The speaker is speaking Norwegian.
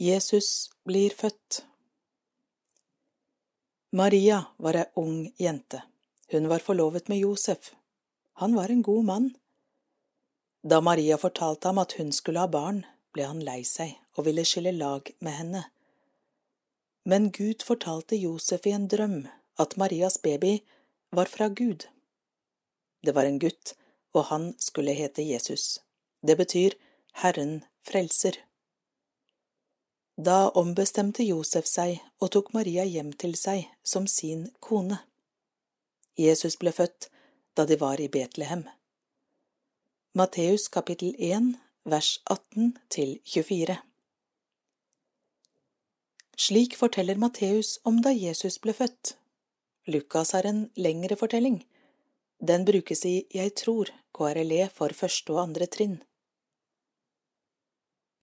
Jesus blir født. Maria var ei ung jente. Hun var forlovet med Josef. Han var en god mann. Da Maria fortalte ham at hun skulle ha barn, ble han lei seg og ville skille lag med henne. Men Gud fortalte Josef i en drøm at Marias baby var fra Gud. Det var en gutt, og han skulle hete Jesus. Det betyr Herren frelser. Da ombestemte Josef seg og tok Maria hjem til seg som sin kone. Jesus ble født da de var i Betlehem. Matteus kapittel 1, vers 18-24. Slik forteller Matteus om da Jesus ble født. Lukas har en lengre fortelling. Den brukes i Jeg tror, KRLE for første og andre trinn.